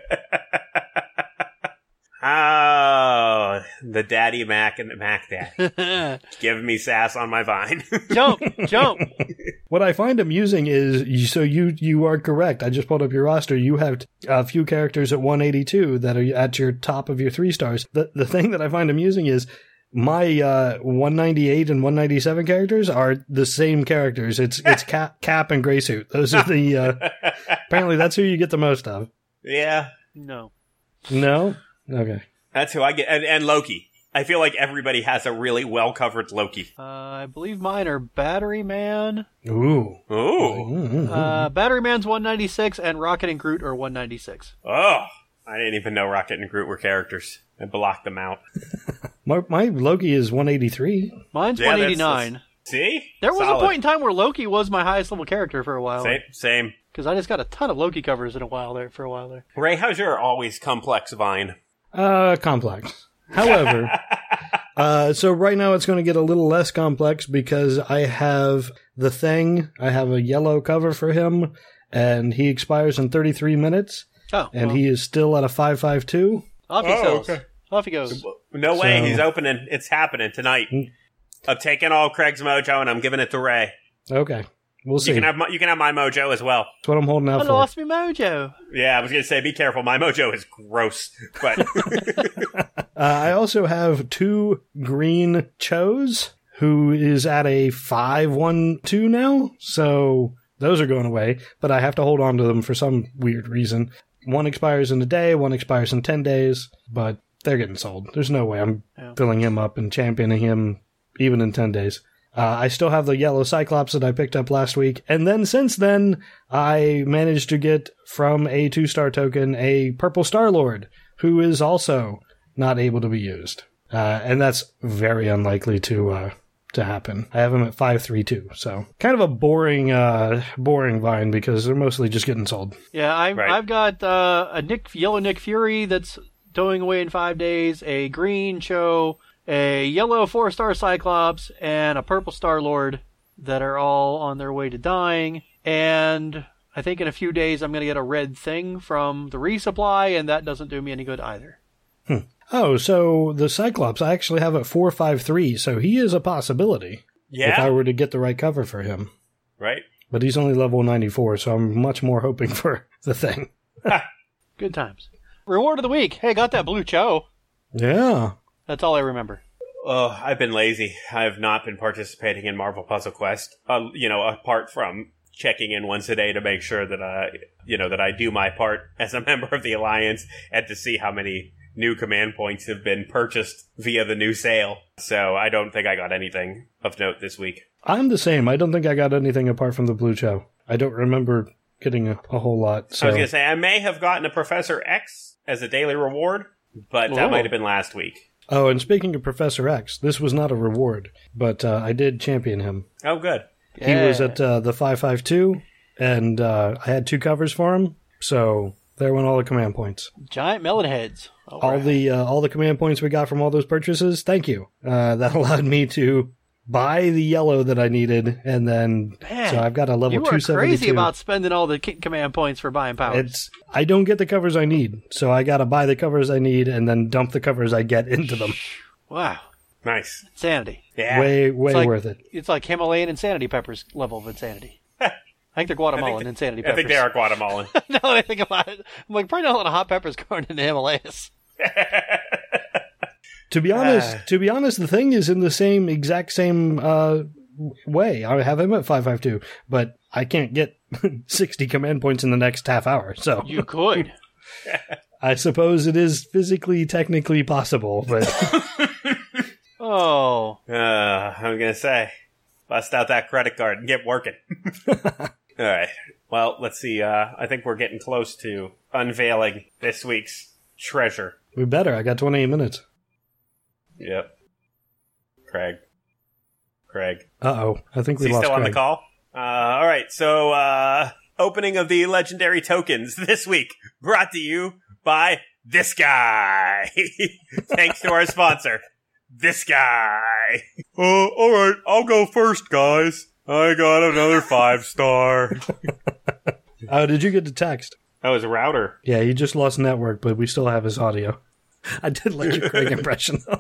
Oh, the Daddy Mac and the Mac Daddy. Giving me sass on my vine. Jump. What I find amusing is, so you are correct. I just pulled up your roster. You have a few characters at 182 that are at your top of your 3 stars. The thing that I find amusing is my 198 and 197 characters are the same characters. It's Cap and Gray Suit. Those are the apparently that's who you get the most of. Yeah. No. Okay. That's who I get. And Loki. I feel like everybody has a really well-covered Loki. I believe mine are Battery Man. Ooh. Battery Man's 196, and Rocket and Groot are 196. Oh, I didn't even know Rocket and Groot were characters. I blocked them out. My Loki is 183. Mine's 189. See? There was a point in time where Loki was my highest level character for a while. Same. Because I just got a ton of Loki covers for a while there. Ray, how's your always complex vine? Complex. However, so right now it's going to get a little less complex because I have the Thing. I have a yellow cover for him, and he expires in 33 minutes. Oh, and he is still at a 552. Off he sells. Okay. Off he goes. No way, he's opening. It's happening tonight. I'm taking all Craig's mojo and I'm giving it to Ray. Okay. We'll see. You can have my mojo as well. That's what I'm holding out for. I lost me mojo. Yeah, I was going to say, be careful. My mojo is gross. But I also have 2 green Chos, who is at a 512 now. So those are going away, but I have to hold on to them for some weird reason. One expires in a day, one expires in 10 days, but they're getting sold. There's no way I'm filling him up and championing him even in 10 days. I still have the yellow Cyclops that I picked up last week. And then since then, I managed to get from a 2-star token a purple Star-Lord, who is also not able to be used. And that's very unlikely to happen. I have him at 532, so kind of a boring vine because they're mostly just getting sold. Yeah, I've got a yellow Nick Fury that's going away in 5 days, a green Cho, a yellow 4-star Cyclops, and a purple Star-Lord that are all on their way to dying. And I think in a few days I'm going to get a red Thing from the resupply, and that doesn't do me any good either. Oh, so the Cyclops I actually have at 453, so he is a possibility. Yeah. If I were to get the right cover for him. Right. But he's only level 94, so I'm much more hoping for the Thing. Good times. Reward of the week. Hey, got that blue Cho. Yeah. That's all I remember. Oh, I've been lazy. I have not been participating in Marvel Puzzle Quest. Apart from checking in once a day to make sure that I do my part as a member of the Alliance and to see how many new command points have been purchased via the new sale. So I don't think I got anything of note this week. I'm the same. I don't think I got anything apart from the blue Cho. I don't remember getting a whole lot. So. I was going to say, I may have gotten a Professor X as a daily reward, but that might have been last week. Oh, and speaking of Professor X, this was not a reward, but I did champion him. Oh, good. Yeah. He was at the 552, and I had 2 covers for him, so there went all the command points. Giant melon heads. All the command points we got from all those purchases, thank you. That allowed me to buy the yellow that I needed, and then so I've got a level 272. You are crazy about spending all the command points for buying powers. I don't get the covers I need, so I got to buy the covers I need and then dump the covers I get into them. Wow. Nice. Insanity. Yeah. Way worth it. It's like Himalayan insanity peppers level of insanity. I think they're Guatemalan insanity peppers. I think they are Guatemalan. Now that I think about it, I'm like, probably not a lot of hot peppers going into the Himalayas. To be honest, the thing is in the exact same way. I have him at 552, but I can't get 60 command points in the next half hour. So You could. I suppose it is physically, technically possible, but Oh. I'm gonna say, bust out that credit card and get working. All right. Well, let's see. I think we're getting close to unveiling this week's treasure. we better. I got 28 minutes. Yep. Craig. Uh-oh. I think Is we he lost still on the Craig. call? All right. So, opening of the legendary tokens this week, brought to you by this guy. Thanks to our sponsor, this guy. All right. I'll go first, guys. I got another 5-star. Oh, did you get the text? That was a router. Yeah, he just lost network, but we still have his audio. I did like your Craig impression, though.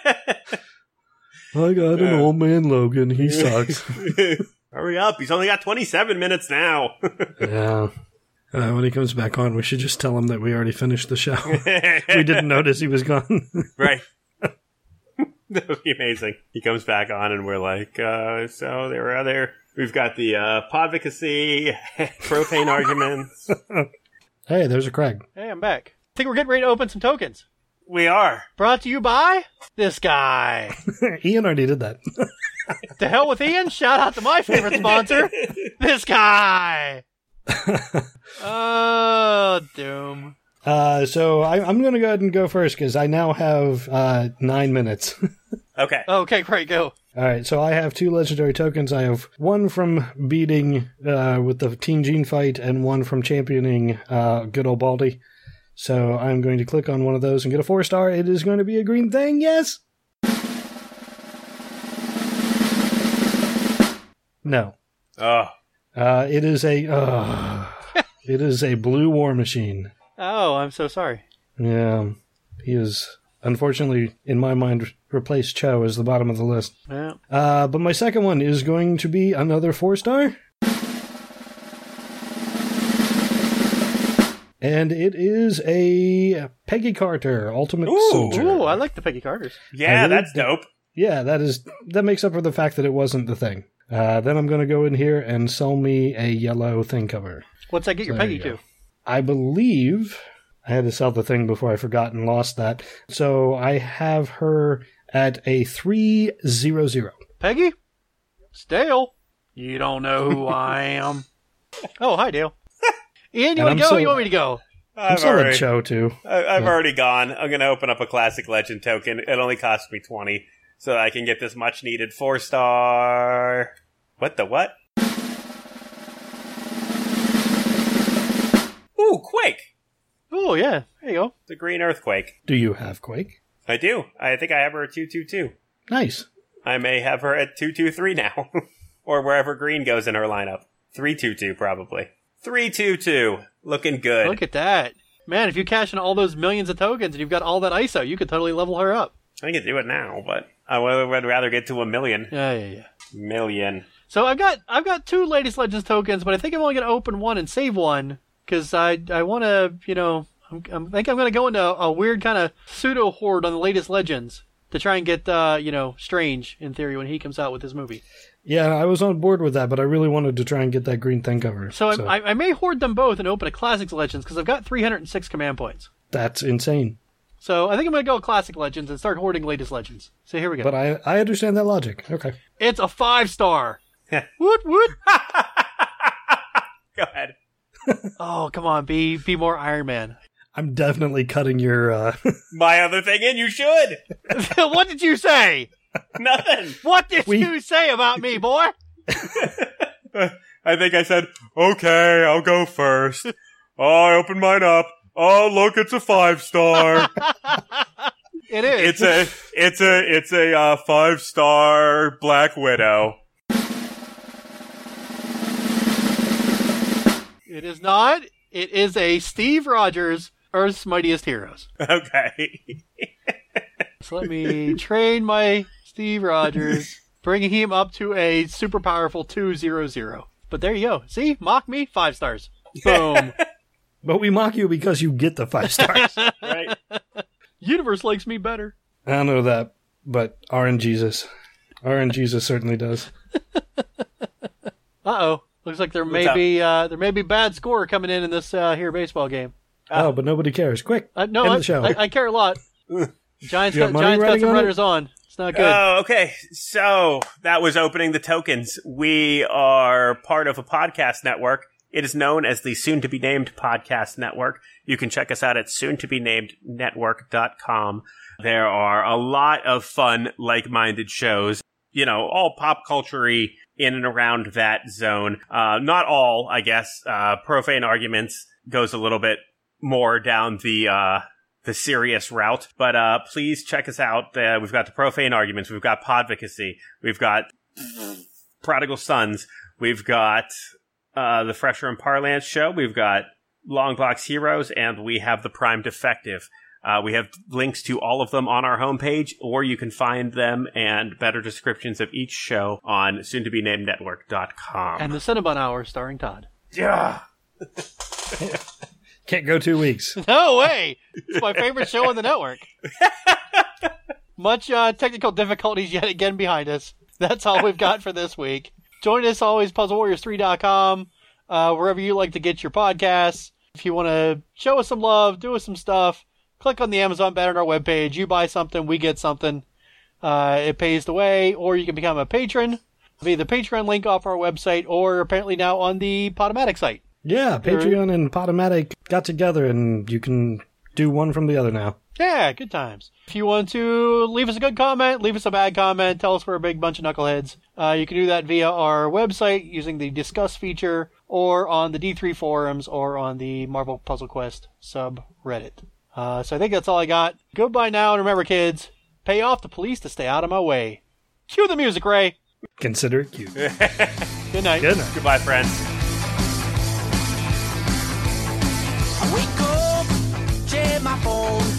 I got an old man Logan. He sucks. Hurry up. He's only got 27 minutes now. Yeah. When he comes back on, we should just tell him that we already finished the show. We didn't notice he was gone. Right. That would be amazing. He comes back on and we're like, so there were other... We've got the podvocacy, propane arguments. Hey, there's a Craig. Hey, I'm back. I think we're getting ready to open some tokens. We are. Brought to you by this guy. Ian already did that. To hell with Ian. Shout out to my favorite sponsor, this guy. Oh, doom. So I'm going to go ahead and go first because I now have 9 minutes. Okay. Okay, great, go. All right, so I have 2 legendary tokens. I have one from beating with the Teen Gene fight and one from championing good old Baldy. So I'm going to click on one of those and get a 4-star. It is going to be a green thing, yes? No. Oh. It is it is a blue war machine. Oh, I'm so sorry. Yeah, he is, unfortunately, in my mind, replaced Cho as the bottom of the list. Yeah. But my second one is going to be another 4-star. And it is a Peggy Carter, Ultimate Soldier. Ooh, I like the Peggy Carters. Yeah, I that's really- dope. Yeah, that makes up for the fact that it wasn't the thing. Then I'm going to go in here and sell me a yellow thing cover. What's that get your There Peggy you go. to? I believe I had to sell the thing before I forgot and lost that. So I have her at a 300. Peggy? It's Dale. You don't know who I am. Oh, hi, Dale. Ian, you want to go or you want me to go? I'm selling Cho too. I've already gone. I'm going to open up a classic legend token. It only cost me 20, so that I can get this much needed 4-star. What the what? Ooh, Quake! Oh, yeah. There you go. The Green Earthquake. Do you have Quake? I do. I think I have her at 222. Nice. I may have her at 223 now. Or wherever Green goes in her lineup. 322, probably. 322. Looking good. Look at that. Man, if you cash in all those millions of tokens and you've got all that ISO, you could totally level her up. I can do it now, but I would rather get to 1 million. Yeah. Million. So I've got 2 Latest Legends tokens, but I think I'm only going to open one and save one because I want to, I think I'm going to go into a weird kind of pseudo horde on the Latest Legends to try and get, Strange in theory when he comes out with his movie. Yeah, I was on board with that, but I really wanted to try and get that green thing cover. So I may hoard them both and open a Classics Legends because I've got 306 command points. That's insane. So I think I'm going to go Classic Legends and start hoarding Latest Legends. So here we go. But I understand that logic. Okay. It's a 5-star. Woot woot. Go ahead. Oh, come on, be more Iron Man. I'm definitely cutting your... My other thing in, you should. What did you say? Nothing. What did you say about me, boy? I think I said, okay, I'll go first. Oh, I opened mine up. Oh, look, it's a 5-star. It is. It's a 5-star Black Widow. It is not. It is a Steve Rogers, Earth's Mightiest Heroes. Okay. So let me train my Steve Rogers, bringing him up to a super powerful 200. But there you go. See? Mock me, 5 stars. Boom. But we mock you because you get the 5 stars. Right. Universe likes me better. I don't know that, but RNGesus. RNGesus certainly does. Uh-oh. Looks like there may be bad score coming in this here baseball game. Oh, but nobody cares. Quick, no, end the show. I care a lot. Giants got riding some on runners on. It's not good. Oh, okay. So that was opening the tokens. We are part of a podcast network. It is known as the soon-to-be-named Podcast Network. You can check us out at soon-to-be-named-network.com. There are a lot of fun, like-minded shows, all pop culture-y in and around that zone. Not all, I guess. Profane Arguments goes a little bit more down the serious route. But please check us out. We've got the Profane Arguments. We've got Podvocacy. We've got Prodigal Sons. We've got the Fresher and Parlance Show. We've got Long Box Heroes. And we have the Prime Defective. We have links to all of them on our homepage, or you can find them and better descriptions of each show on soon-to-be-named-network.com. And the Cinnabon Hour starring Todd. Yeah. Can't go 2 weeks. No way! It's my favorite show on the network. Much technical difficulties yet again behind us. That's all we've got for this week. Join us always, PuzzleWarriors3.com, wherever you like to get your podcasts. If you want to show us some love, do us some stuff, click on the Amazon banner on our webpage. You buy something, we get something. It pays the way, or you can become a patron via the Patreon link off our website, or apparently now on the Podomatic site. Yeah, Patreon and Podomatic got together, and you can do one from the other now. Yeah, good times. If you want to leave us a good comment, leave us a bad comment, tell us we're a big bunch of knuckleheads, you can do that via our website using the Discuss feature, or on the D3 forums, or on the Marvel Puzzle Quest subreddit. So I think that's all I got. Goodbye now, and remember, kids, pay off the police to stay out of my way. Cue the music, Ray. Consider it cute. Good night. Good night. Goodbye, friends. I wake up, check my phone.